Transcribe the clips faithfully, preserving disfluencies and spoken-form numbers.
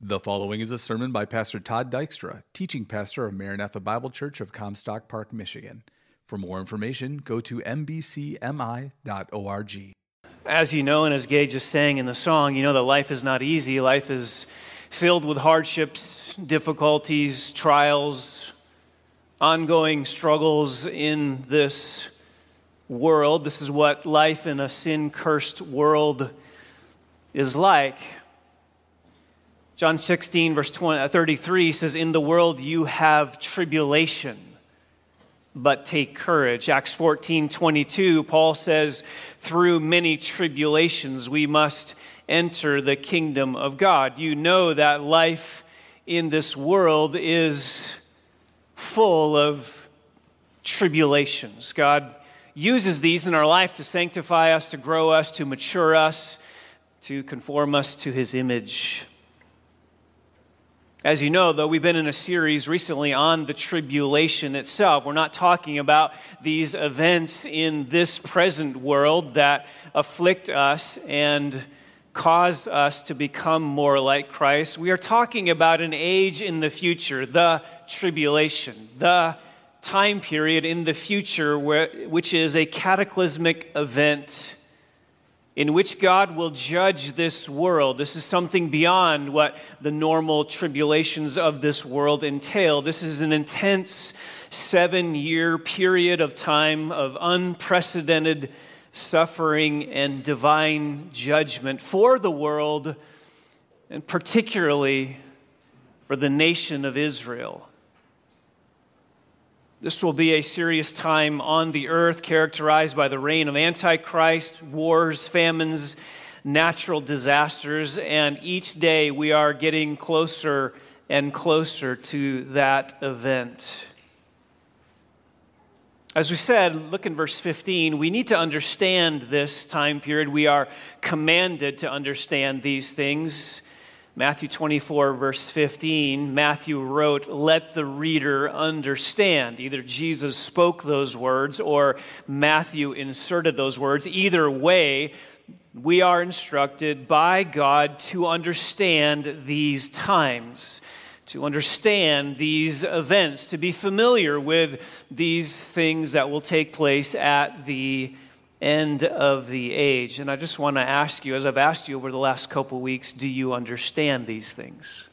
The following is a sermon by Pastor Todd Dykstra, teaching pastor of Maranatha Bible Church of Comstock Park, Michigan. For more information, go to m b c m i dot org. As you know, and as Gage just sang in the song, you know that life is not easy. Life is filled with hardships, difficulties, trials, ongoing struggles in this world. This is what life in a sin-cursed world is like. John sixteen, verse thirty-three says, "In the world you have tribulation, but take courage." Acts fourteen twenty-two, Paul says, "Through many tribulations we must enter the kingdom of God." You know that life in this world is full of tribulations. God uses these in our life to sanctify us, to grow us, to mature us, to conform us to His image. As you know, though, we've been in a series recently on the tribulation itself. We're not talking about these events in this present world that afflict us and cause us to become more like Christ. We are talking about an age in the future, the tribulation, the time period in the future where, which is a cataclysmic event in which God will judge this world. This is something beyond what the normal tribulations of this world entail. This is an intense seven-year period of time of unprecedented suffering and divine judgment for the world, and particularly for the nation of Israel. This will be a serious time on the earth characterized by the reign of Antichrist, wars, famines, natural disasters, and each day we are getting closer and closer to that event. As we said, look in verse fifteen, we need to understand this time period. We are commanded to understand these things. Matthew twenty-four, verse fifteen, Matthew wrote, "Let the reader understand." Either Jesus spoke those words or Matthew inserted those words. Either way, we are instructed by God to understand these times, to understand these events, to be familiar with these things that will take place at the end of the age. And I just want to ask you, as I've asked you over the last couple weeks, do you understand these things?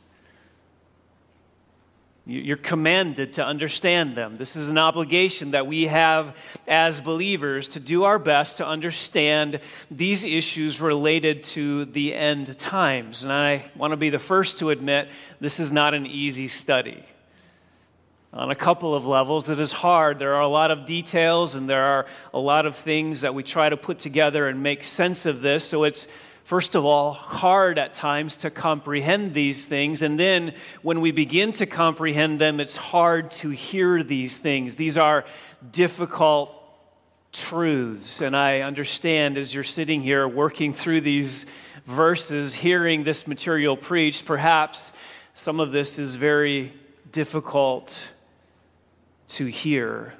You're commanded to understand them. This is an obligation that we have as believers to do our best to understand these issues related to the end times. And I want to be the first to admit this is not an easy study. On a couple of levels, it is hard. There are a lot of details and there are a lot of things that we try to put together and make sense of this. So it's, first of all, hard at times to comprehend these things. And then when we begin to comprehend them, it's hard to hear these things. These are difficult truths. And I understand as you're sitting here working through these verses, hearing this material preached, perhaps some of this is very difficult to hear.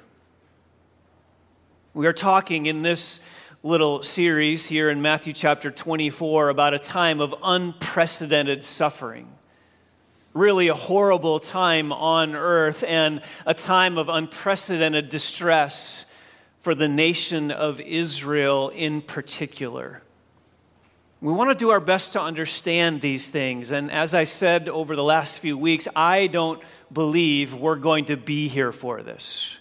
We are talking in this little series here in Matthew chapter twenty-four about a time of unprecedented suffering. Really a horrible time on earth and a time of unprecedented distress for the nation of Israel in particular. We want to do our best to understand these things. And as I said over the last few weeks, I don't believe we're going to be here for this.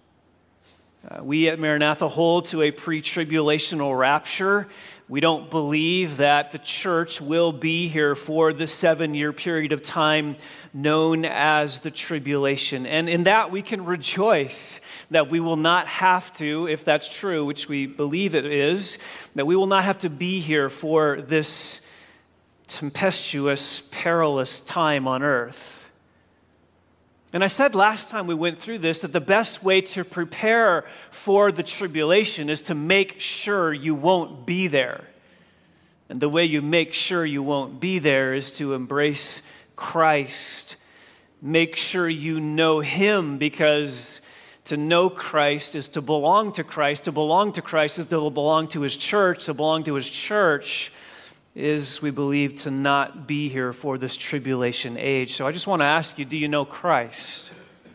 Uh, we at Maranatha hold to a pre-tribulational rapture. We don't believe that the church will be here for the seven-year period of time known as the tribulation. And in that we can rejoice that we will not have to, if that's true, which we believe it is, that we will not have to be here for this tempestuous, perilous time on earth. And I said last time we went through this that the best way to prepare for the tribulation is to make sure you won't be there. And the way you make sure you won't be there is to embrace Christ. Make sure you know Him, because to know Christ is to belong to Christ. To belong to Christ is to belong to His church. To belong to His church is, we believe, to not be here for this tribulation age. So I just want to ask you, do you know Christ?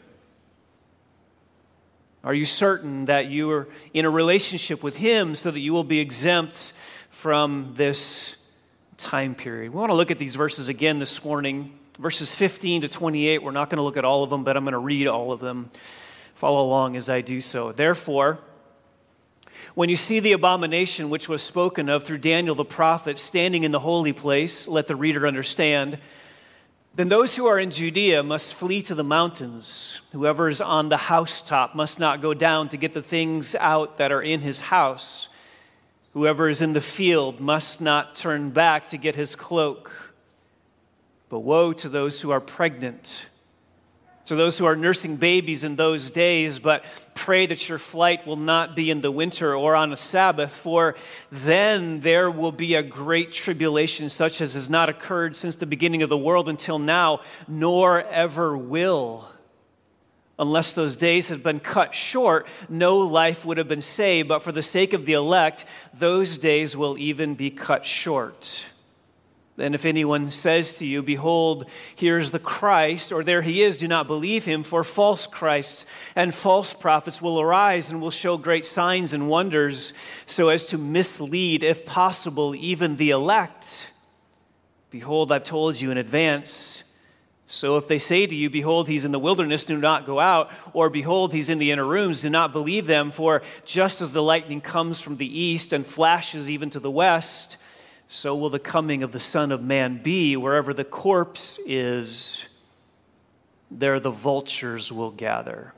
Are you certain that you are in a relationship with Him so that you will be exempt from this time period? We want to look at these verses again this morning. Verses fifteen to twenty-eight, we're not going to look at all of them, but I'm going to read all of them. Follow along as I do so. Therefore, when you see the abomination which was spoken of through Daniel the prophet standing in the holy place, let the reader understand, then those who are in Judea must flee to the mountains. Whoever is on the housetop must not go down to get the things out that are in his house. Whoever is in the field must not turn back to get his cloak. But woe to those who are pregnant, to those who are nursing babies in those days, but pray that your flight will not be in the winter or on a Sabbath, for then there will be a great tribulation such as has not occurred since the beginning of the world until now, nor ever will. Unless those days had been cut short, no life would have been saved, but for the sake of the elect, those days will even be cut short. And if anyone says to you, behold, here's the Christ, or there he is, do not believe him, for false Christs and false prophets will arise and will show great signs and wonders, so as to mislead, if possible, even the elect. Behold, I've told you in advance. So if they say to you, behold, he's in the wilderness, do not go out, or behold, he's in the inner rooms, do not believe them, for just as the lightning comes from the east and flashes even to the west, so will the coming of the Son of Man be. Wherever the corpse is, there the vultures will gather.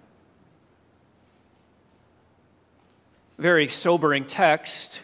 Very sobering text.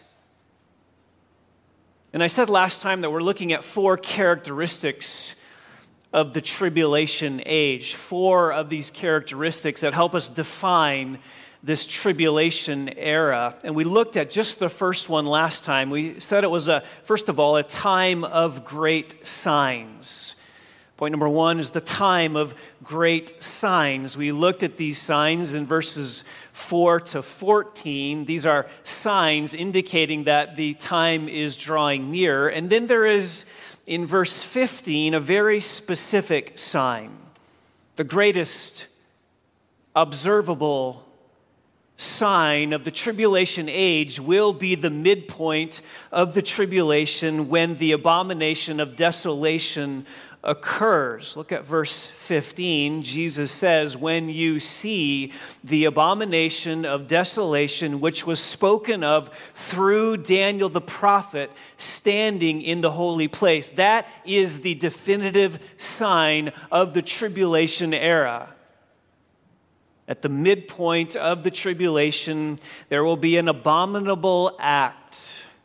And I said last time that we're looking at four characteristics of the tribulation age. Four of these characteristics that help us define this tribulation era. And we looked at just the first one last time. We said it was, a first of all, a time of great signs. Point number one is the time of great signs. We looked at these signs in verses four to fourteen. These are signs indicating that the time is drawing near. And then there is, in verse fifteen, a very specific sign. The greatest observable sign of the tribulation age will be the midpoint of the tribulation when the abomination of desolation occurs. Look at verse fifteen. Jesus says, when you see the abomination of desolation, which was spoken of through Daniel the prophet, standing in the holy place. That is the definitive sign of the tribulation era. At the midpoint of the tribulation, there will be an abominable act.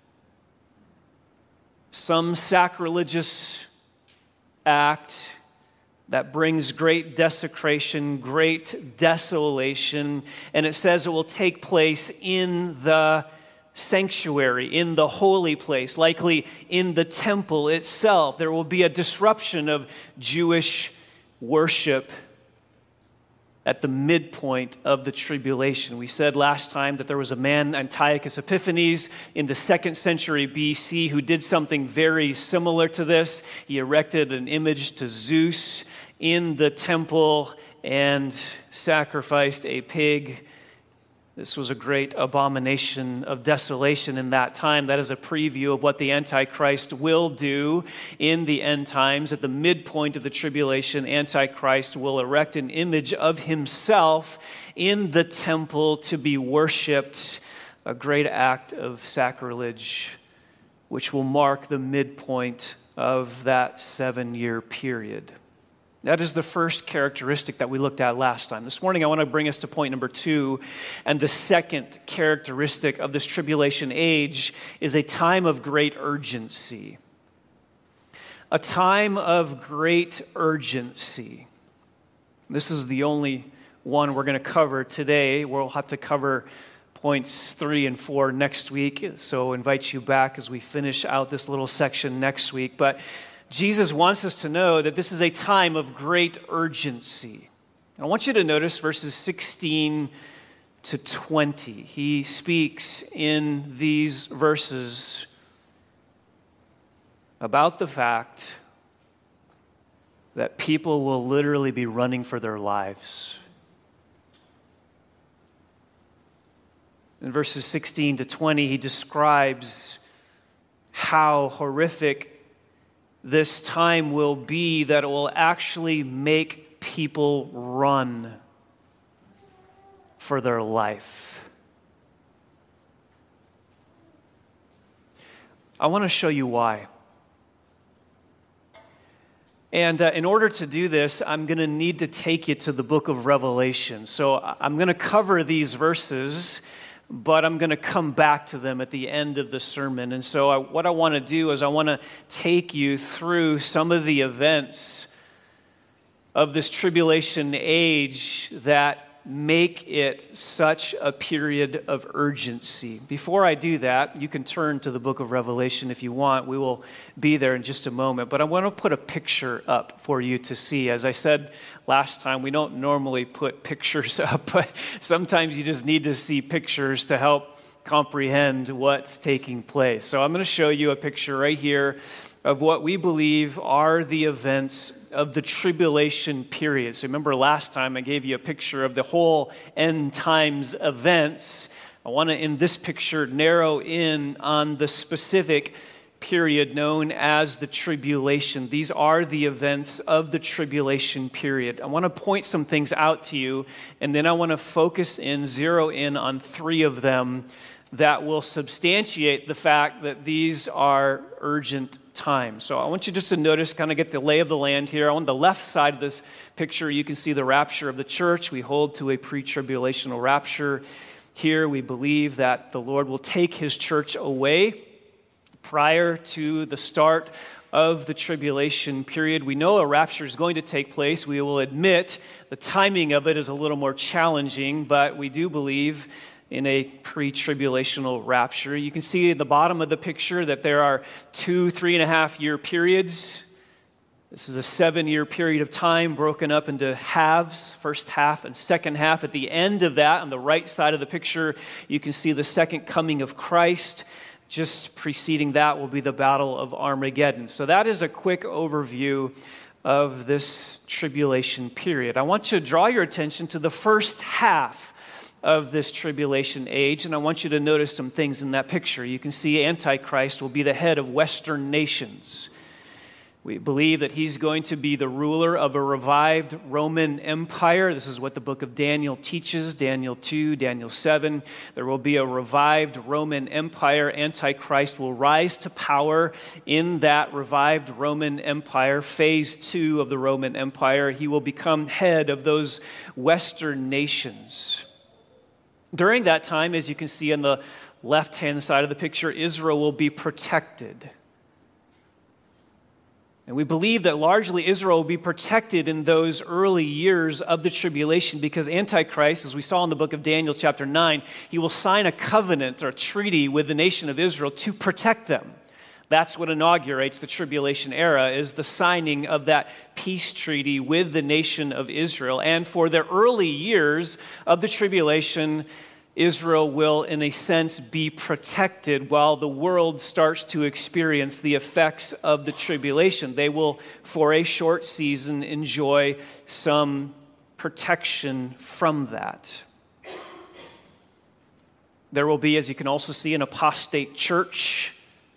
Some sacrilegious act that brings great desecration, great desolation, and it says it will take place in the sanctuary, in the holy place, likely in the temple itself. There will be a disruption of Jewish worship at the midpoint of the tribulation. We said last time that there was a man, Antiochus Epiphanes, in the second century B C who did something very similar to this. He erected an image to Zeus in the temple and sacrificed a pig. This was a great abomination of desolation in that time. That is a preview of what the Antichrist will do in the end times. At the midpoint of the tribulation, Antichrist will erect an image of himself in the temple to be worshipped, a great act of sacrilege, which will mark the midpoint of that seven-year period. That is the first characteristic that we looked at last time. This morning, I want to bring us to point number two. And the second characteristic of this tribulation age is a time of great urgency. A time of great urgency. This is the only one we're going to cover today. We'll have to cover points three and four next week. So I invite you back as we finish out this little section next week. But Jesus wants us to know that this is a time of great urgency. I want you to notice verses sixteen to twenty. He speaks in these verses about the fact that people will literally be running for their lives. In verses sixteen to twenty, he describes how horrific this time will be, that it will actually make people run for their life. I want to show you why. And uh, in order to do this, I'm going to need to take you to the book of Revelation. So I'm going to cover these verses, but I'm going to come back to them at the end of the sermon. And so I, what I want to do is I want to take you through some of the events of this tribulation age that make it such a period of urgency. Before I do that, you can turn to the book of Revelation if you want. We will be there in just a moment. But I want to put a picture up for you to see. As I said last time, we don't normally put pictures up, but sometimes you just need to see pictures to help comprehend what's taking place. So I'm going to show you a picture right here of what we believe are the events of the tribulation period. So remember last time I gave you a picture of the whole end times events. I want to, in this picture, narrow in on the specific period known as the tribulation. These are the events of the tribulation period. I want to point some things out to you, and then I want to focus in, zero in on three of them that will substantiate the fact that these are urgent times. So I want you just to notice, kind of get the lay of the land here. On the left side of this picture, you can see the rapture of the church. We hold to a pre-tribulational rapture. Here we believe that the Lord will take his church away prior to the start of the tribulation period. We know a rapture is going to take place. We will admit the timing of it is a little more challenging, but we do believe in a pre-tribulational rapture. You can see at the bottom of the picture that there are two, three and a half year periods. This is a seven-year period of time broken up into halves, first half and second half. At the end of that, on the right side of the picture, you can see the second coming of Christ. Just preceding that will be the Battle of Armageddon. So that is a quick overview of this tribulation period. I want you to draw your attention to the first half of this tribulation age, and I want you to notice some things in that picture. You can see Antichrist will be the head of Western nations. We believe that he's going to be the ruler of a revived Roman Empire. This is what the book of Daniel teaches, Daniel two, Daniel seven. There will be a revived Roman Empire. Antichrist will rise to power in that revived Roman Empire, phase two of the Roman Empire. He will become head of those Western nations. During that time, as you can see on the left-hand side of the picture, Israel will be protected. And we believe that largely Israel will be protected in those early years of the tribulation because Antichrist, as we saw in the book of Daniel chapter nine, he will sign a covenant or a treaty with the nation of Israel to protect them. That's what inaugurates the tribulation era, is the signing of that peace treaty with the nation of Israel. And for the early years of the tribulation, Israel will, in a sense, be protected while the world starts to experience the effects of the tribulation. They will, for a short season, enjoy some protection from that. There will be, as you can also see, an apostate church.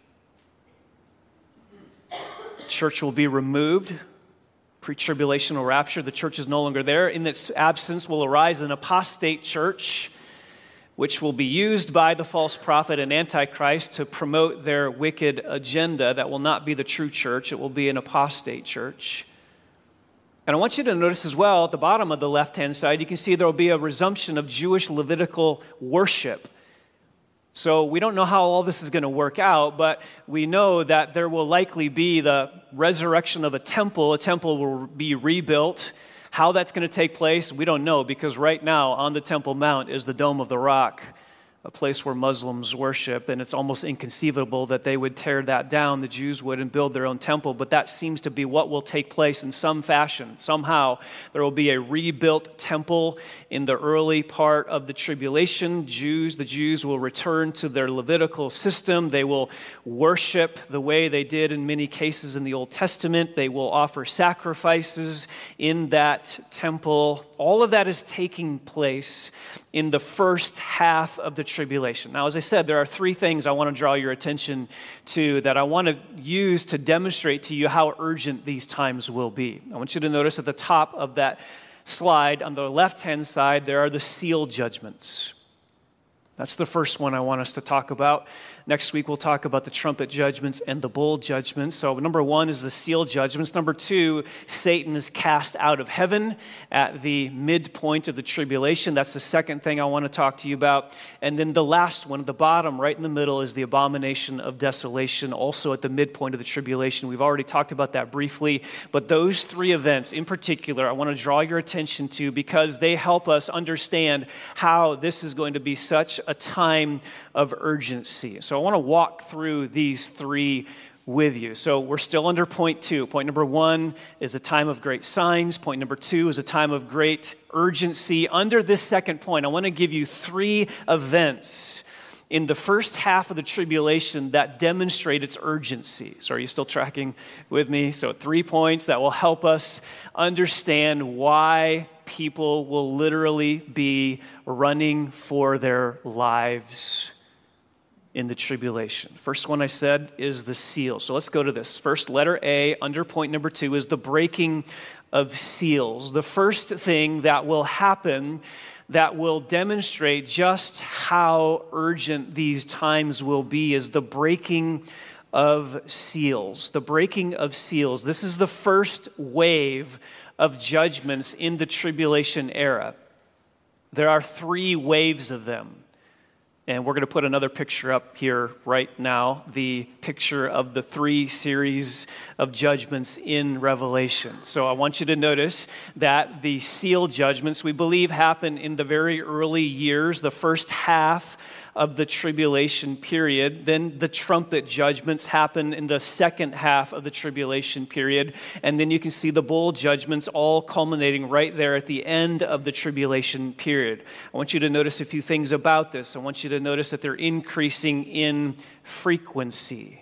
Church will be removed. Pre-tribulational rapture, the church is no longer there. In its absence will arise an apostate church, which will be used by the false prophet and Antichrist to promote their wicked agenda. That will not be the true church. It will be an apostate church. And I want you to notice as well, at the bottom of the left-hand side, you can see there will be a resumption of Jewish Levitical worship. So we don't know how all this is going to work out, but we know that there will likely be the resurrection of a temple. A temple will be rebuilt. How that's going to take place, we don't know, because right now on the Temple Mount is the Dome of the Rock, a place where Muslims worship, and it's almost inconceivable that they would tear that down, the Jews would, and build their own temple, but that seems to be what will take place in some fashion. Somehow, there will be a rebuilt temple in the early part of the tribulation. Jews, the Jews will return to their Levitical system. They will worship the way they did in many cases in the Old Testament. They will offer sacrifices in that temple. All of that is taking place in the first half of the tribulation. Now, as I said, there are three things I want to draw your attention to that I want to use to demonstrate to you how urgent these times will be. I want you to notice at the top of that slide, on the left-hand side, there are the seal judgments. That's the first one I want us to talk about. Next week, we'll talk about the trumpet judgments and the bowl judgments. So number one is the seal judgments. Number two, Satan is cast out of heaven at the midpoint of the tribulation. That's the second thing I want to talk to you about. And then the last one, at the bottom, right in the middle, is the abomination of desolation, also at the midpoint of the tribulation. We've already talked about that briefly. But those three events in particular, I want to draw your attention to because they help us understand how this is going to be such a time of urgency. So I want to walk through these three with you. So we're still under point two. Point number one is a time of great signs. Point number two is a time of great urgency. Under this second point, I want to give you three events in the first half of the tribulation that demonstrate its urgency. So are you still tracking with me? So three points that will help us understand why people will literally be running for their lives in the tribulation. First one I said is the seal. So let's go to this. First, letter A, under point number two, is the breaking of seals. The first thing that will happen that will demonstrate just how urgent these times will be is the breaking of seals. The breaking of seals. This is the first wave of judgments in the tribulation era. There are three waves of them. And we're going to put another picture up here right now, the picture of the three series of judgments in Revelation. So I want you to notice that the seal judgments, we believe, happen in the very early years, the first half of the tribulation period. Then the trumpet judgments happen in the second half of the tribulation period. And then you can see the bowl judgments all culminating right there at the end of the tribulation period. I want you to notice a few things about this. I want you to notice that they're increasing in frequency.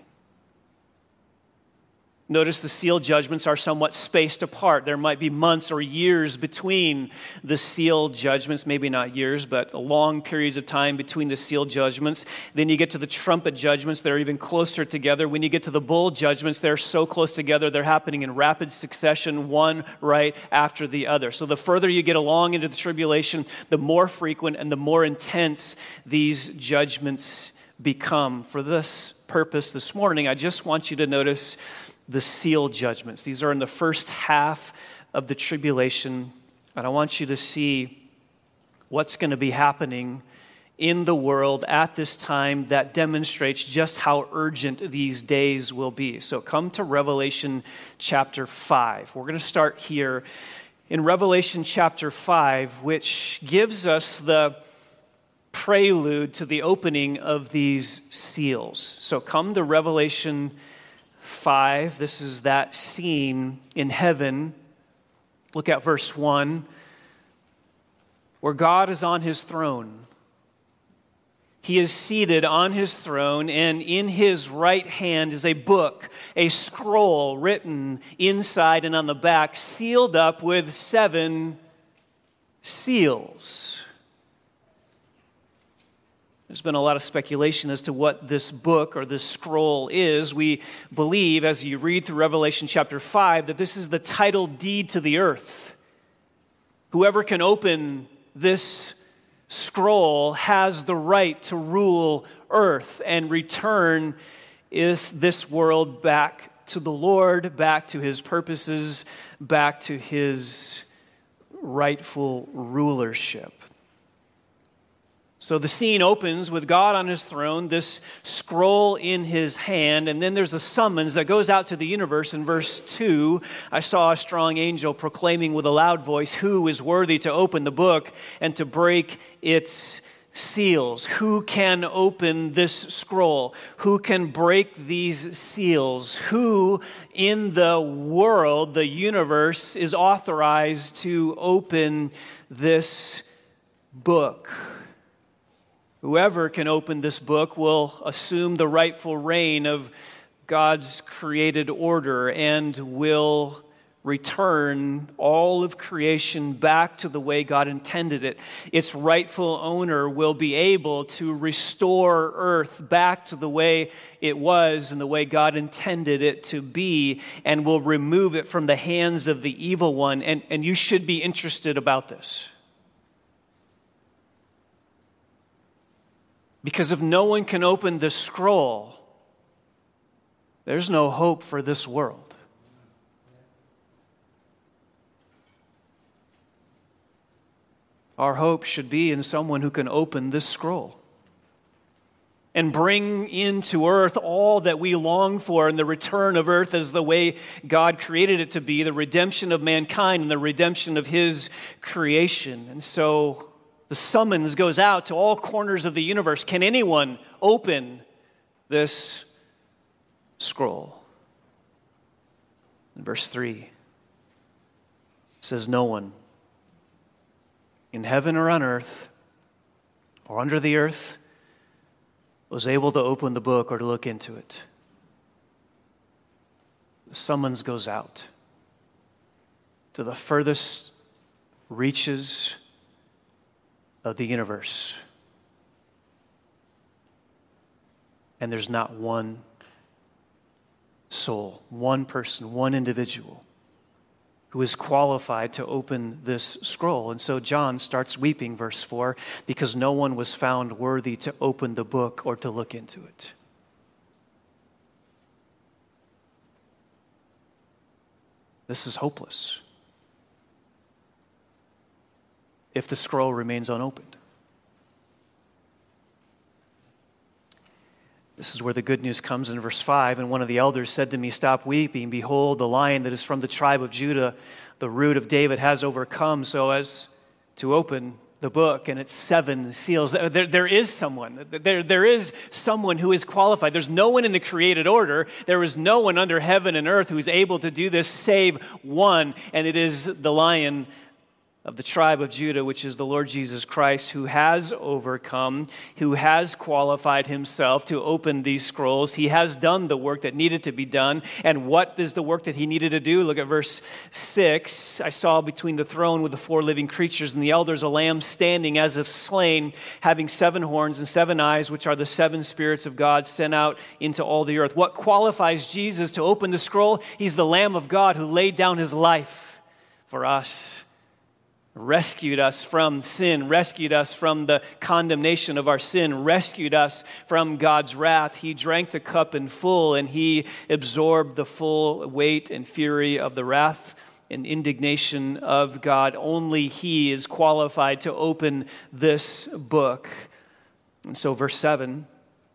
Notice the seal judgments are somewhat spaced apart. There might be months or years between the seal judgments, maybe not years, but long periods of time between the seal judgments. Then you get to the trumpet judgments, they're even closer together. When you get to the bowl judgments, they're so close together, they're happening in rapid succession, one right after the other. So the further you get along into the tribulation, the more frequent and the more intense these judgments become. For this purpose this morning, I just want you to notice the seal judgments. These are in the first half of the tribulation, and I want you to see what's going to be happening in the world at this time that demonstrates just how urgent these days will be. So come to Revelation chapter five. We're going to start here in Revelation chapter five, which gives us the prelude to the opening of these seals. So come to Revelation five. This is that scene in heaven. Look at verse one, where God is on his throne. He is seated on his throne, and in his right hand is a book, a scroll written inside and on the back, sealed up with seven seals. There's been a lot of speculation as to what this book or this scroll is. We believe, as you read through Revelation chapter five, that this is the title deed to the earth. Whoever can open this scroll has the right to rule earth and return this world back to the Lord, back to his purposes, back to his rightful rulership. So the scene opens with God on his throne, this scroll in his hand, and then there's a summons that goes out to the universe. In verse two, I saw a strong angel proclaiming with a loud voice, "Who is worthy to open the book and to break its seals? Who can open this scroll? Who can break these seals? Who in the world, the universe, is authorized to open this book? Whoever can open this book will assume the rightful reign of God's created order and will return all of creation back to the way God intended it. Its rightful owner will be able to restore earth back to the way it was and the way God intended it to be, and will remove it from the hands of the evil one. And, and you should be interested about this. Because if no one can open the scroll, there's no hope for this world. Our hope should be in someone who can open this scroll and bring into earth all that we long for, and the return of earth as the way God created it to be, the redemption of mankind and the redemption of his creation. And so the summons goes out to all corners of the universe. Can anyone open this scroll? In verse three, it says, no one in heaven or on earth or under the earth was able to open the book or to look into it. The summons goes out to the furthest reaches of the universe. And there's not one soul, one person, one individual who is qualified to open this scroll. And so John starts weeping, verse four, because no one was found worthy to open the book or to look into it. This is hopeless if the scroll remains unopened. This is where the good news comes in verse five. And one of the elders said to me, stop weeping. Behold, the Lion that is from the tribe of Judah, the root of David, has overcome so as to open the book and its seven seals. There, there is someone. There, there is someone who is qualified. There's no one in the created order. There is no one under heaven and earth who is able to do this save one. And it is the Lion of the tribe of Judah, which is the Lord Jesus Christ, who has overcome, who has qualified himself to open these scrolls. He has done the work that needed to be done. And what is the work that he needed to do? Look at verse six. I saw between the throne with the four living creatures and the elders a lamb standing as if slain, having seven horns and seven eyes, which are the seven spirits of God sent out into all the earth. What qualifies Jesus to open the scroll? He's the Lamb of God who laid down his life for us, rescued us from sin, rescued us from the condemnation of our sin, rescued us from God's wrath. He drank the cup in full, and he absorbed the full weight and fury of the wrath and indignation of God. Only he is qualified to open this book. And so verse seven,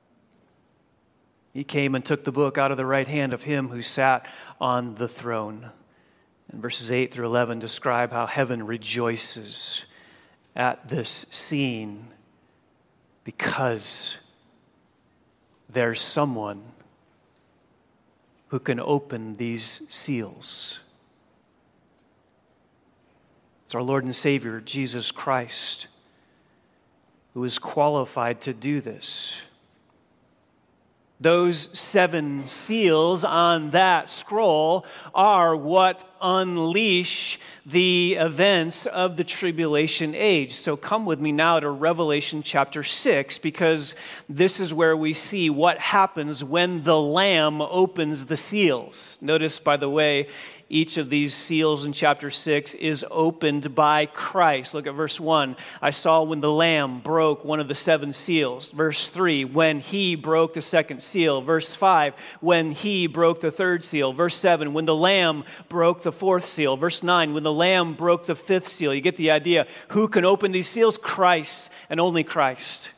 he came and took the book out of the right hand of him who sat on the throne. And verses eight through eleven describe how heaven rejoices at this scene because there's someone who can open these seals. It's our Lord and Savior, Jesus Christ, who is qualified to do this. Those seven seals on that scroll are what unleash the events of the tribulation age. So come with me now to Revelation chapter six, because this is where we see what happens when the Lamb opens the seals. Notice, by the way, each of these seals in chapter six is opened by Christ. Look at verse one. I saw when the Lamb broke one of the seven seals. Verse three, when he broke the second seal. Verse five, when he broke the third seal. Verse seven, when the Lamb broke the fourth seal. Verse nine, when the Lamb broke the fifth seal. You get the idea. Who can open these seals? Christ, and only Christ.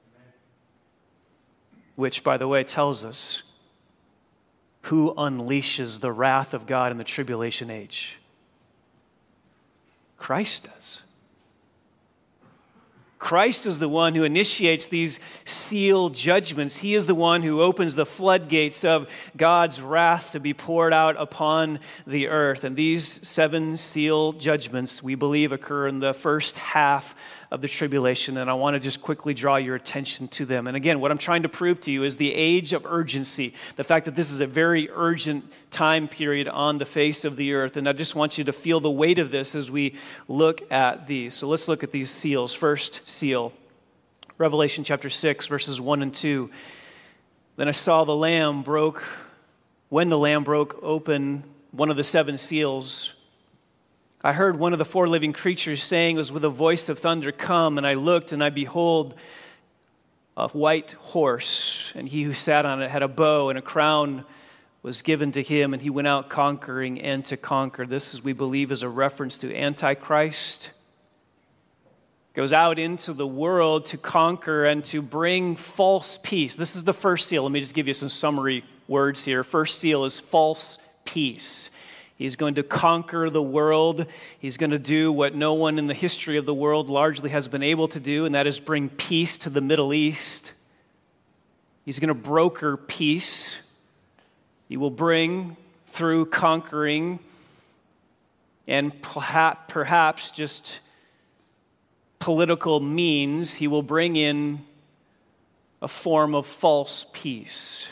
Which, by the way, tells us who unleashes the wrath of God in the tribulation age. Christ does. Christ is the one who initiates these seal judgments. He is the one who opens the floodgates of God's wrath to be poured out upon the earth. And these seven seal judgments, we believe, occur in the first half of the tribulation, and I want to just quickly draw your attention to them. And again, what I'm trying to prove to you is the age of urgency, the fact that this is a very urgent time period on the face of the earth, and I just want you to feel the weight of this as we look at these. So let's look at these seals. First seal, Revelation chapter six, verses one and two. Then I saw the Lamb broke, when the Lamb broke open one of the seven seals, I heard one of the four living creatures saying, it was with a voice of thunder, "Come." And I looked, and I behold a white horse, and he who sat on it had a bow, and a crown was given to him, and he went out conquering and to conquer. This, is, we believe, is a reference to Antichrist. Goes out into the world to conquer and to bring false peace. This is the first seal. Let me just give you some summary words here. First seal is false peace. He's going to conquer the world. He's going to do what no one in the history of the world largely has been able to do, and that is bring peace to the Middle East. He's going to broker peace. He will bring, through conquering and perhaps just political means, he will bring in a form of false peace.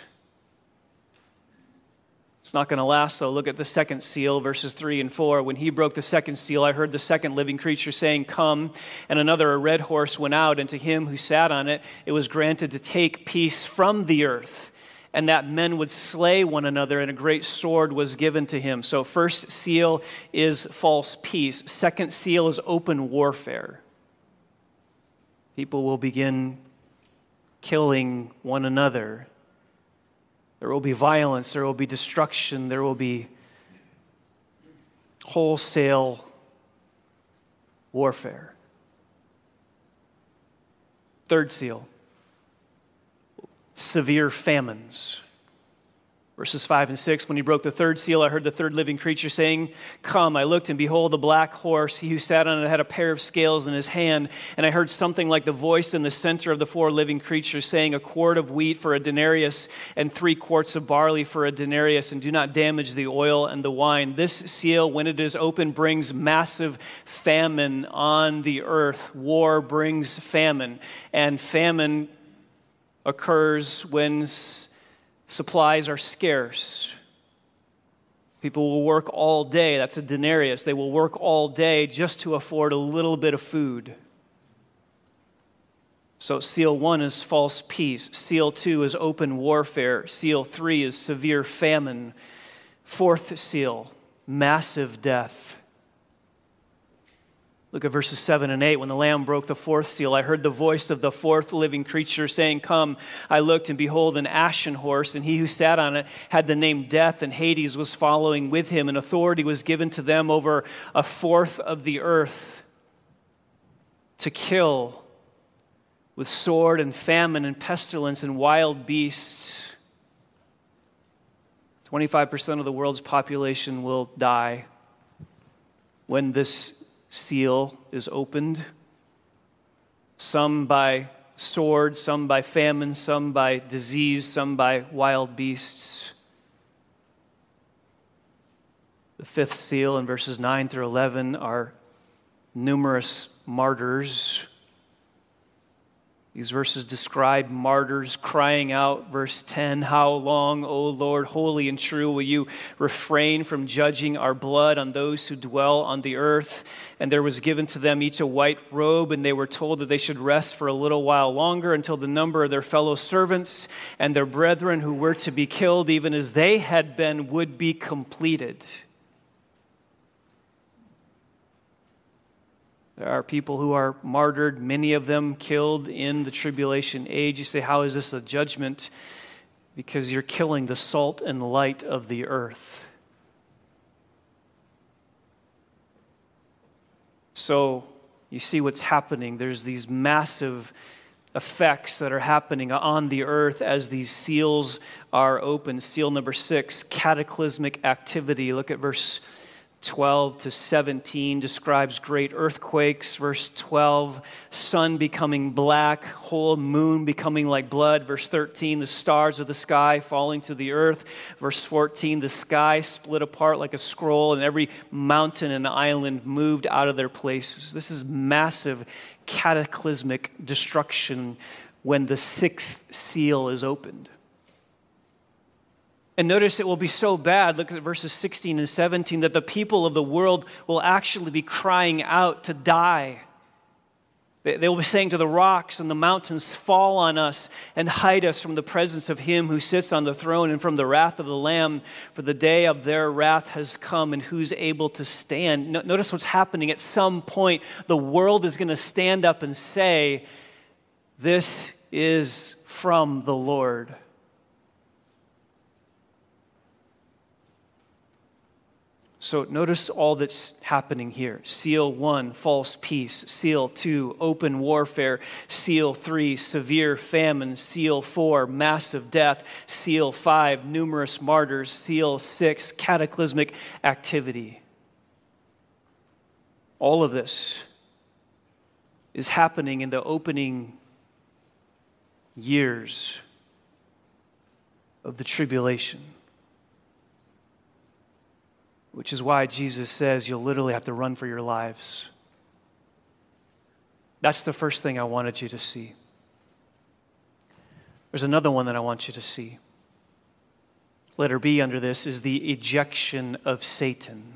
It's not going to last, though. Look at the second seal, verses three and four. When he broke the second seal, I heard the second living creature saying, "Come." And another, a red horse, went out, and to him who sat on it, it was granted to take peace from the earth, and that men would slay one another, and a great sword was given to him. So first seal is false peace. Second seal is open warfare. People will begin killing one another. There will be violence, there will be destruction, there will be wholesale warfare. Third seal, severe famines. Verses five and six, when he broke the third seal, I heard the third living creature saying, "Come." I looked, and behold, a black horse. He who sat on it had a pair of scales in his hand. And I heard something like the voice in the center of the four living creatures saying, "A quart of wheat for a denarius, and three quarts of barley for a denarius, and do not damage the oil and the wine." This seal, when it is open, brings massive famine on the earth. War brings famine. And famine occurs when supplies are scarce. People will work all day. That's a denarius. They will work all day just to afford a little bit of food. So seal one is false peace. Seal two is open warfare. Seal three is severe famine. Fourth seal, massive death. Look at verses seven and eight. When the Lamb broke the fourth seal, I heard the voice of the fourth living creature saying, "Come." I looked, and behold, an ashen horse, and he who sat on it had the name Death, and Hades was following with him, and authority was given to them over a fourth of the earth to kill with sword and famine and pestilence and wild beasts. twenty-five percent of the world's population will die when this seal is opened. Some by sword, some by famine, some by disease, some by wild beasts. The fifth seal in verses nine through eleven are numerous martyrs. These verses describe martyrs crying out, verse ten, "How long, O Lord, holy and true, will you refrain from judging our blood on those who dwell on the earth?" And there was given to them each a white robe, and they were told that they should rest for a little while longer until the number of their fellow servants and their brethren who were to be killed, even as they had been, would be completed. There are people who are martyred, many of them killed in the tribulation age. You say, how is this a judgment? Because you're killing the salt and light of the earth. So you see what's happening. There's these massive effects that are happening on the earth as these seals are opened. Seal number six, cataclysmic activity. Look at verse twelve to seventeen describes great earthquakes. Verse twelve, sun becoming black, whole moon becoming like blood. Verse thirteen, the stars of the sky falling to the earth. Verse fourteen, the sky split apart like a scroll, and every mountain and island moved out of their places. This is massive cataclysmic destruction when the sixth seal is opened. And notice it will be so bad, look at verses sixteen and seventeen, that the people of the world will actually be crying out to die. They will be saying to the rocks and the mountains, fall on us and hide us from the presence of him who sits on the throne and from the wrath of the Lamb, for the day of their wrath has come, and who's able to stand? Notice what's happening. At some point, the world is going to stand up and say, this is from the Lord. So notice all that's happening here. Seal one, false peace. Seal two, open warfare. Seal three, severe famine. Seal four, massive death. Seal five, numerous martyrs. Seal six, cataclysmic activity. All of this is happening in the opening years of the tribulation. Which is why Jesus says you'll literally have to run for your lives. That's the first thing I wanted you to see. There's another one that I want you to see. Letter B under this is the ejection of Satan.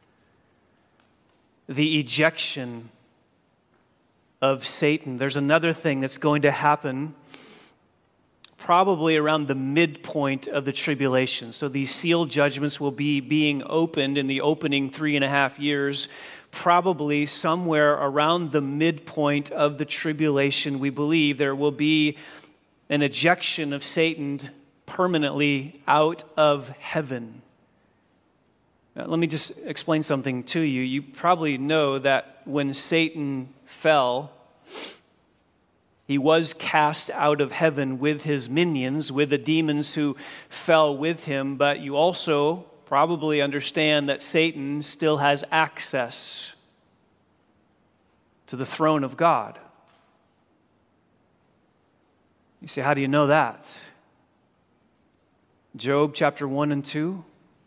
The ejection of Satan. There's another thing that's going to happen probably around the midpoint of the tribulation. So these seal judgments will be being opened in the opening three and a half years, probably somewhere around the midpoint of the tribulation. We believe there will be an ejection of Satan permanently out of heaven. Now, let me just explain something to you. You probably know that when Satan fell, he was cast out of heaven with his minions, with the demons who fell with him, but you also probably understand that Satan still has access to the throne of God. You say, how do you know that? Job chapter one and two.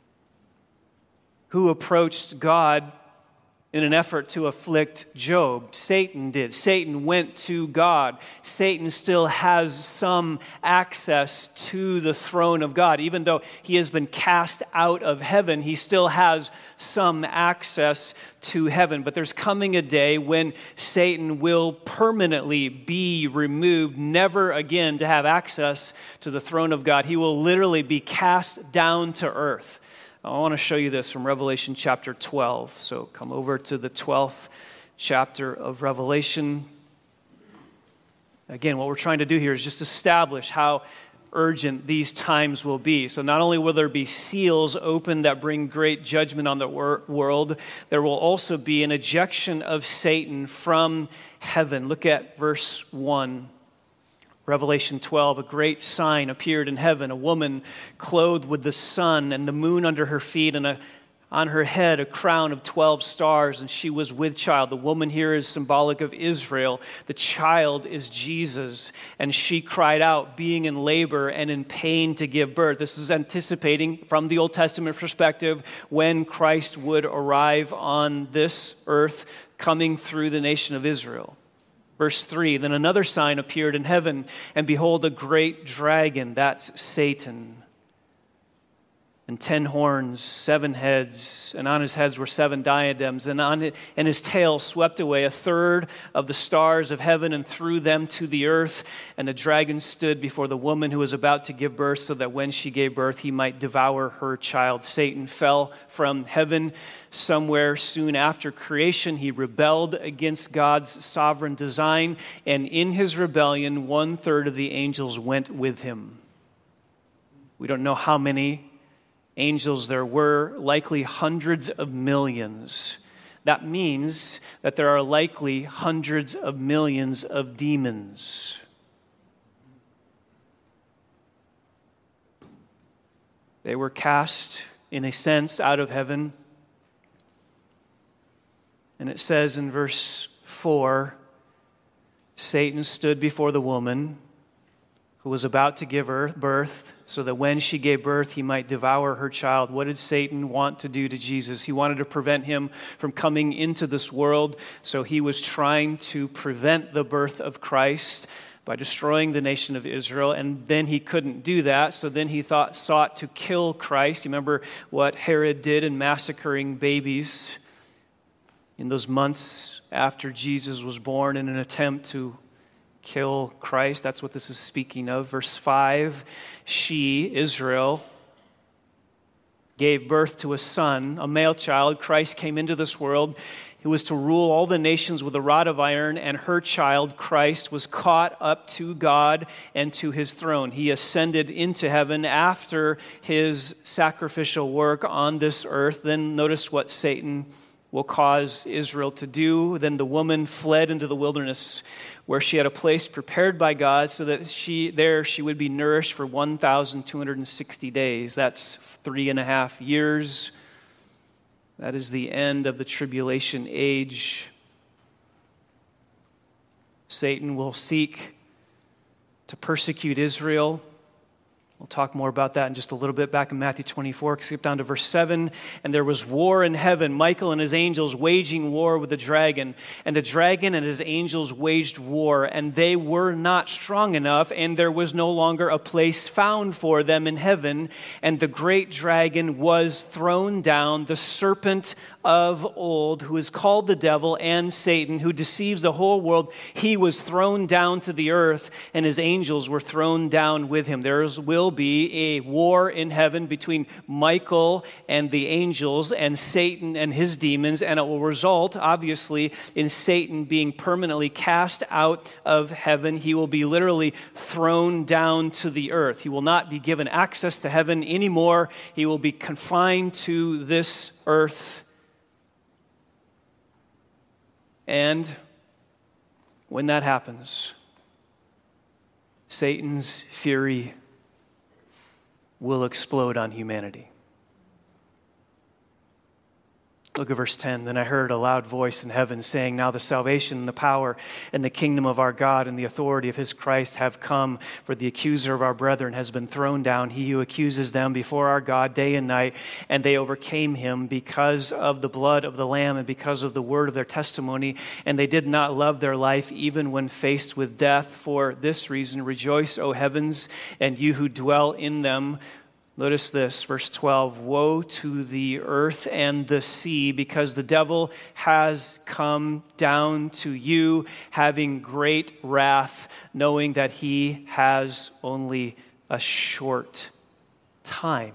Who approached God in an effort to afflict Job? Satan did. Satan went to God. Satan still has some access to the throne of God. Even though he has been cast out of heaven, he still has some access to heaven. But there's coming a day when Satan will permanently be removed, never again to have access to the throne of God. He will literally be cast down to earth. I want to show you this from Revelation chapter twelve. So come over to the twelfth chapter of Revelation. Again, what we're trying to do here is just establish how urgent these times will be. So not only will there be seals open that bring great judgment on the wor- world, there will also be an ejection of Satan from heaven. Look at verse one. Revelation twelve, a great sign appeared in heaven, a woman clothed with the sun and the moon under her feet, and a, on her head a crown of twelve stars, and she was with child. The woman here is symbolic of Israel. The child is Jesus, and she cried out, being in labor and in pain to give birth. This is anticipating, from the Old Testament perspective, when Christ would arrive on this earth, coming through the nation of Israel. Verse three, then another sign appeared in heaven, and behold, a great dragon, that's Satan, and ten horns, seven heads, and on his heads were seven diadems, and on it, and his tail swept away a third of the stars of heaven and threw them to the earth. And the dragon stood before the woman who was about to give birth, so that when she gave birth, he might devour her child. Satan fell from heaven somewhere soon after creation. He rebelled against God's sovereign design, and in his rebellion, one third of the angels went with him. We don't know how many angels there were, likely hundreds of millions. That means that there are likely hundreds of millions of demons. They were cast, in a sense, out of heaven And it says in verse four, Satan stood before the woman who was about to give her birth, so that when she gave birth, he might devour her child. What did Satan want to do to Jesus? He wanted to prevent him from coming into this world, so he was trying to prevent the birth of Christ by destroying the nation of Israel, and then he couldn't do that, so then he thought sought to kill Christ. You remember what Herod did in massacring babies in those months after Jesus was born in an attempt to kill Christ. That's what this is speaking of. Verse five, she, Israel, gave birth to a son, a male child. Christ came into this world. He was to rule all the nations with a rod of iron, and her child, Christ, was caught up to God and to his throne. He ascended into heaven after his sacrificial work on this earth. Then notice what Satan will cause Israel to do. Then the woman fled into the wilderness, where she had a place prepared by God so that she there she would be nourished for one thousand two hundred sixty days. That's three and a half years. That is the end of the tribulation age. Satan will seek to persecute Israel. We'll talk more about that in just a little bit. Back in Matthew twenty-four, skip down to verse seven. And there was war in heaven, Michael and his angels waging war with the dragon. And the dragon and his angels waged war, and they were not strong enough, and there was no longer a place found for them in heaven. And the great dragon was thrown down, the serpent of old, who is called the devil and Satan, who deceives the whole world. He was thrown down to the earth, and his angels were thrown down with him. There will be a war in heaven between Michael and the angels and Satan and his demons, and it will result, obviously, in Satan being permanently cast out of heaven. He will be literally thrown down to the earth. He will not be given access to heaven anymore. He will be confined to this earth. And when that happens, Satan's fury will explode on humanity. Look at verse ten. Then I heard a loud voice in heaven saying, now the salvation and the power and the kingdom of our God and the authority of his Christ have come, for the accuser of our brethren has been thrown down, he who accuses them before our God day and night, and they overcame him because of the blood of the Lamb and because of the word of their testimony, and they did not love their life even when faced with death. For this reason, rejoice, O heavens, and you who dwell in them. Notice this, verse twelve, woe to the earth and the sea, because the devil has come down to you, having great wrath, knowing that he has only a short time.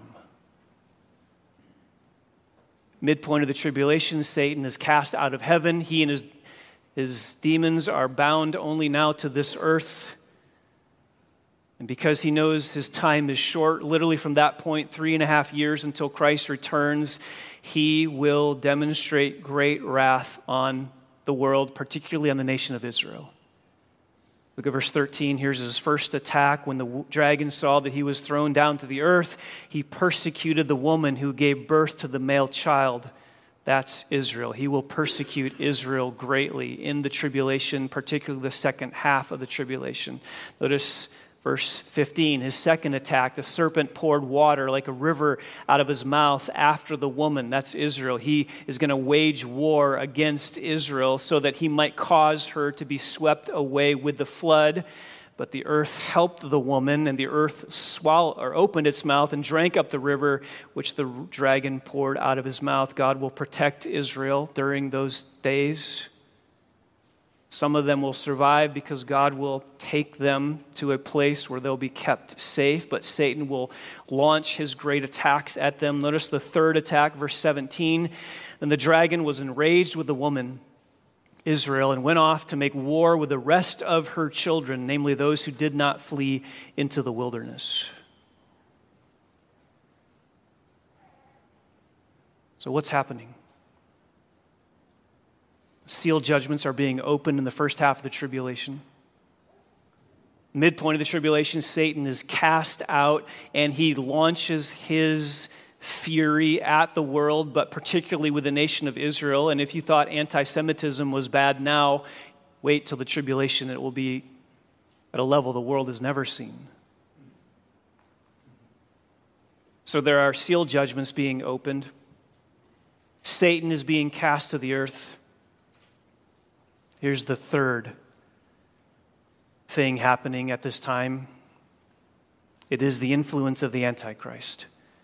Midpoint of the tribulation, Satan is cast out of heaven. He and his, his demons are bound only now to this earth. And because he knows his time is short, literally from that point, three and a half years until Christ returns, he will demonstrate great wrath on the world, particularly on the nation of Israel. Look at verse thirteen. Here's his first attack. When the dragon saw that he was thrown down to the earth, he persecuted the woman who gave birth to the male child. That's Israel. He will persecute Israel greatly in the tribulation, particularly the second half of the tribulation. Notice verse fifteen, his second attack, the serpent poured water like a river out of his mouth after the woman. That's Israel. He is going to wage war against Israel so that he might cause her to be swept away with the flood. But the earth helped the woman, and the earth swallowed or opened its mouth and drank up the river which the dragon poured out of his mouth. God will protect Israel during those days. Some of them will survive because God will take them to a place where they'll be kept safe, but Satan will launch his great attacks at them. Notice the third attack, verse seventeen. Then the dragon was enraged with the woman, Israel, and went off to make war with the rest of her children, namely those who did not flee into the wilderness. So what's happening? Seal judgments are being opened in the first half of the tribulation. Midpoint of the tribulation, Satan is cast out and he launches his fury at the world, but particularly with the nation of Israel. And if you thought anti-Semitism was bad now, wait till the tribulation. It will be at a level the world has never seen. So there are seal judgments being opened. Satan is being cast to the earth. Here's the third thing happening at this time. It is the influence of the Antichrist.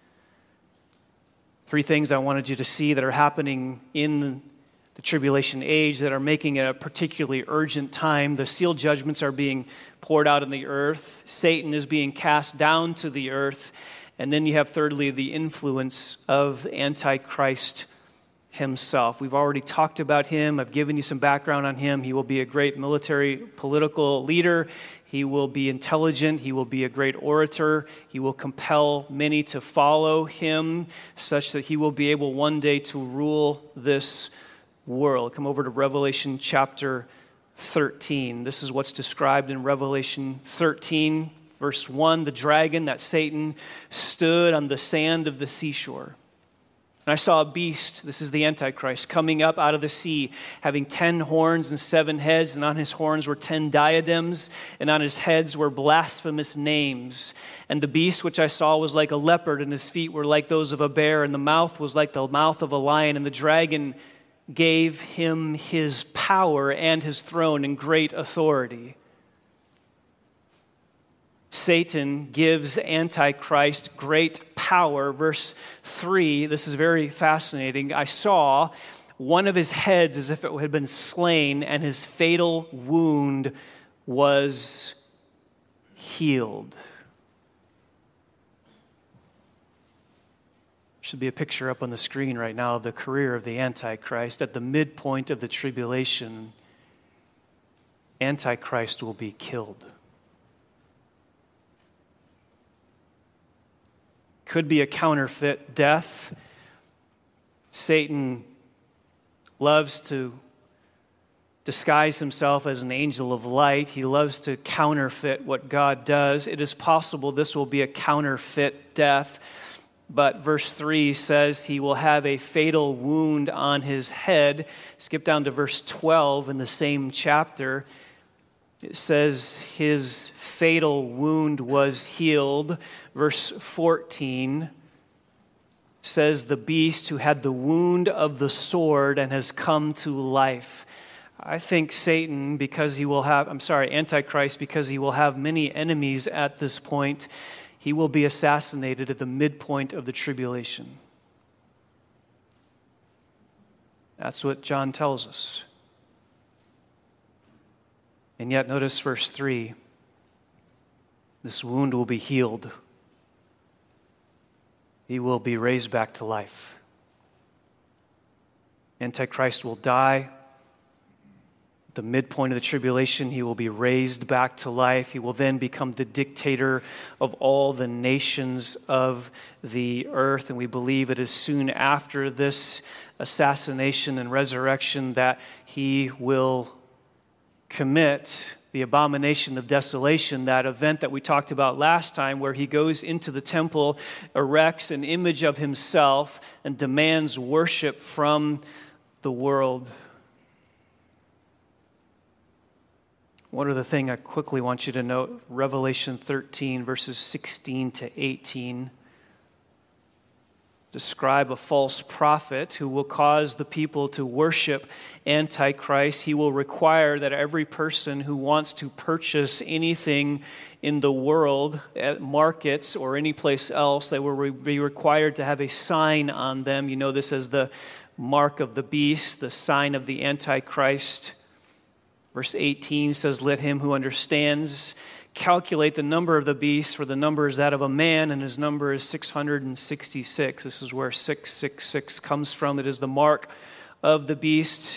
Three things I wanted you to see that are happening in the tribulation age that are making it a particularly urgent time. The seal judgments are being poured out on the earth. Satan is being cast down to the earth. And then you have, thirdly, the influence of Antichrist himself. We've already talked about him. I've given you some background on him. He will be a great military political leader. He will be intelligent. He will be a great orator. He will compel many to follow him such that he will be able one day to rule this world. Come over to Revelation chapter thirteen. This is what's described in Revelation thirteen, verse one. The dragon, that Satan, stood on the sand of the seashore. And I saw a beast, this is the Antichrist, coming up out of the sea, having ten horns and seven heads, and on his horns were ten diadems, and on his heads were blasphemous names. And the beast which I saw was like a leopard, and his feet were like those of a bear, and the mouth was like the mouth of a lion, and the dragon gave him his power and his throne and great authority. Satan gives Antichrist great power. Verse three, this is very fascinating. I saw one of his heads as if it had been slain, and his fatal wound was healed. Should be a picture up on the screen right now of the career of the Antichrist. At the midpoint of the tribulation, Antichrist will be killed. Could be a counterfeit death. Satan loves to disguise himself as an angel of light. He loves to counterfeit what God does. It is possible this will be a counterfeit death. But verse three says he will have a fatal wound on his head. Skip down to verse twelve in the same chapter. It says his fatal wound was healed. Verse fourteen says the beast who had the wound of the sword and has come to life. I think Satan, because he will have, I'm sorry, Antichrist, because he will have many enemies at this point, he will be assassinated at the midpoint of the tribulation. That's what John tells us. And yet, notice verse three. This wound will be healed. He will be raised back to life. Antichrist will die. At the midpoint of the tribulation, he will be raised back to life. He will then become the dictator of all the nations of the earth. And we believe it is soon after this assassination and resurrection that he will commit the abomination of desolation, that event that we talked about last time, where he goes into the temple, erects an image of himself, and demands worship from the world. One other thing I quickly want you to note, Revelation thirteen, verses sixteen to eighteen. Describe a false prophet who will cause the people to worship Antichrist. He will require that every person who wants to purchase anything in the world, at markets or any place else, they will be required to have a sign on them. You know this as the mark of the beast, the sign of the Antichrist. Verse eighteen says, "Let him who understands calculate the number of the beast, for the number is that of a man, and his number is six hundred sixty-six. This is where six six six comes from. It is the mark of the beast.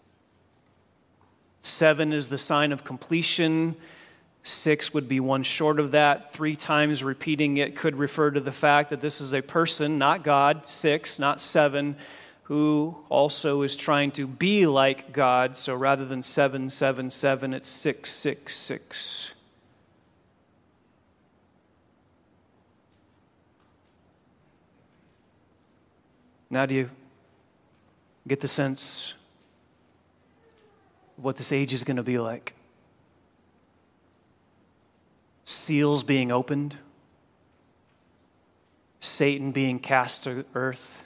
Seven is the sign of completion. Six would be one short of that. Three times repeating it could refer to the fact that this is a person, not God, six, not seven, who also is trying to be like God. So rather than seven seven seven, it's six six six. Now do you get the sense of what this age is going to be like? Seals being opened, Satan being cast to earth,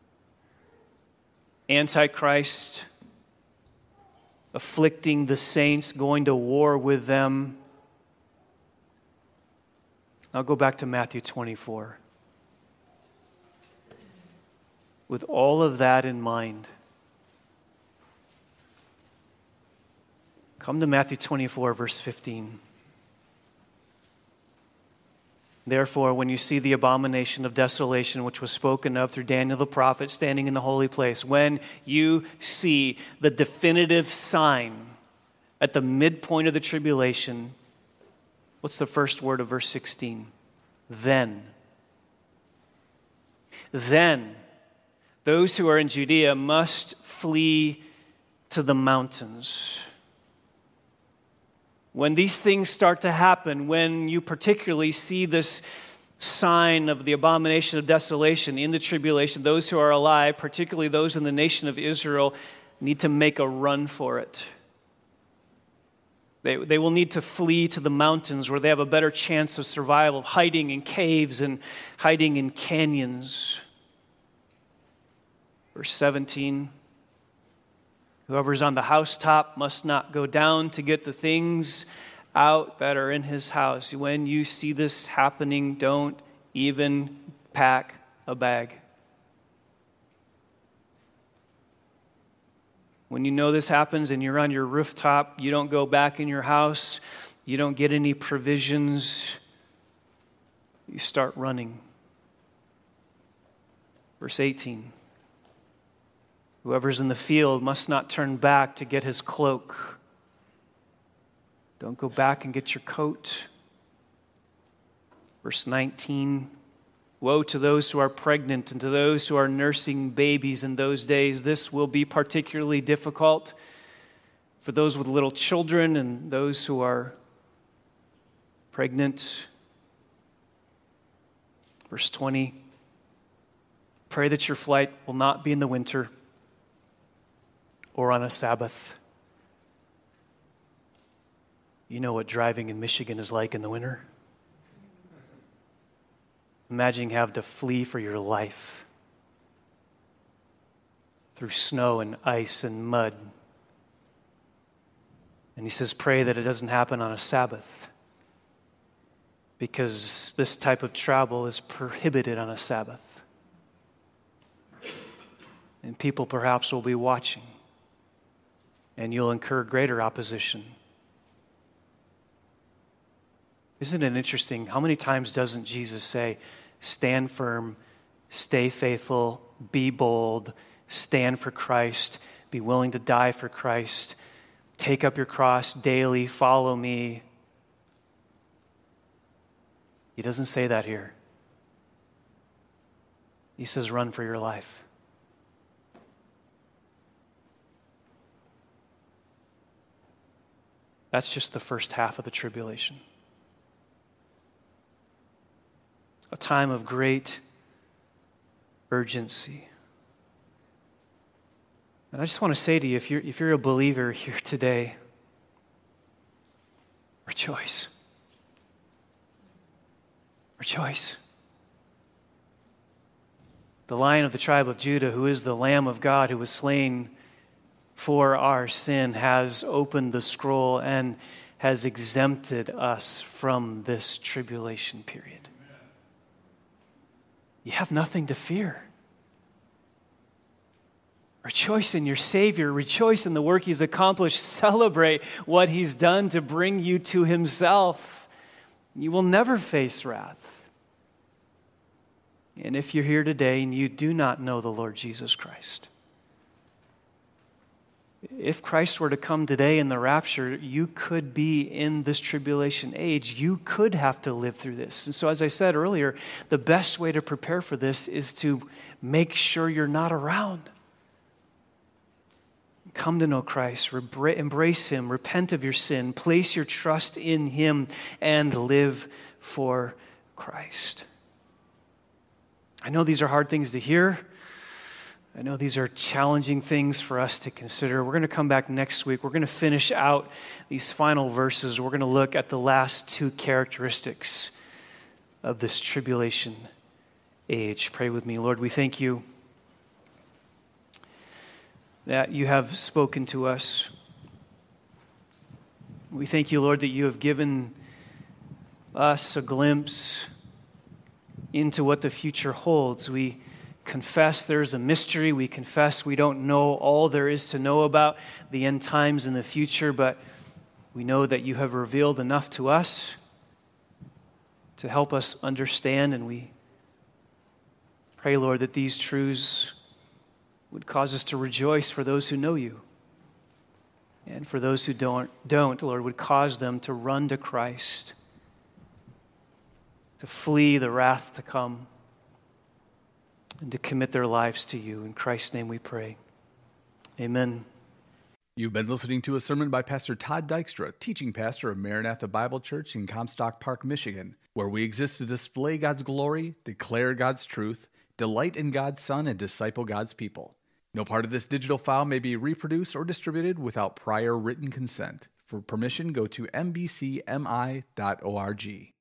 Antichrist afflicting the saints, going to war with them. I'll go back to Matthew twenty-four. With all of that in mind, come to Matthew twenty-four, verse fifteen. Therefore, when you see the abomination of desolation, which was spoken of through Daniel the prophet, standing in the holy place, when you see the definitive sign at the midpoint of the tribulation, what's the first word of verse sixteen? Then. Then, those who are in Judea must flee to the mountains. When these things start to happen, when you particularly see this sign of the abomination of desolation in the tribulation, those who are alive, particularly those in the nation of Israel, need to make a run for it. They, they will need to flee to the mountains where they have a better chance of survival, hiding in caves and hiding in canyons. Verse seventeen. Whoever is on the housetop must not go down to get the things out that are in his house. When you see this happening, don't even pack a bag. When you know this happens and you're on your rooftop, you don't go back in your house, you don't get any provisions, you start running. Verse eighteen. Whoever's in the field must not turn back to get his cloak. Don't go back and get your coat. Verse nineteen. Woe to those who are pregnant and to those who are nursing babies in those days. This will be particularly difficult for those with little children and those who are pregnant. Verse twenty. Pray that your flight will not be in the winter or on a Sabbath. You know what driving in Michigan is like in the winter? Imagine you have to flee for your life through snow and ice and mud. And he says, pray that it doesn't happen on a Sabbath, because this type of travel is prohibited on a Sabbath. And people perhaps will be watching, and you'll incur greater opposition. Isn't it interesting? How many times doesn't Jesus say, stand firm, stay faithful, be bold, stand for Christ, be willing to die for Christ, take up your cross daily, follow me? He doesn't say that here. He says, run for your life. That's just the first half of the tribulation. A time of great urgency. And I just want to say to you, if you're, if you're a believer here today, rejoice. Rejoice. The Lion of the tribe of Judah, who is the Lamb of God, who was slain for our sin, has opened the scroll and has exempted us from this tribulation period. You have nothing to fear. Rejoice in your Savior. Rejoice in the work He's accomplished. Celebrate what He's done to bring you to Himself. You will never face wrath. And if you're here today and you do not know the Lord Jesus Christ, if Christ were to come today in the rapture, you could be in this tribulation age. You could have to live through this. And so, as I said earlier, the best way to prepare for this is to make sure you're not around. Come to know Christ, embrace Him, repent of your sin, place your trust in Him, and live for Christ. I know these are hard things to hear. I know these are challenging things for us to consider. We're going to come back next week. We're going to finish out these final verses. We're going to look at the last two characteristics of this tribulation age. Pray with me. Lord, we thank you that you have spoken to us. We thank you, Lord, that you have given us a glimpse into what the future holds. We confess there's a mystery. We confess we don't know all there is to know about the end times in the future, but we know that you have revealed enough to us to help us understand, and we pray, Lord, that these truths would cause us to rejoice for those who know you, and for those who don't, don't, Lord, would cause them to run to Christ, to flee the wrath to come, and to commit their lives to you. In Christ's name we pray. Amen. You've been listening to a sermon by Pastor Todd Dykstra, teaching pastor of Maranatha Bible Church in Comstock Park, Michigan, where we exist to display God's glory, declare God's truth, delight in God's Son, and disciple God's people. No part of this digital file may be reproduced or distributed without prior written consent. For permission, go to m b c m i dot org.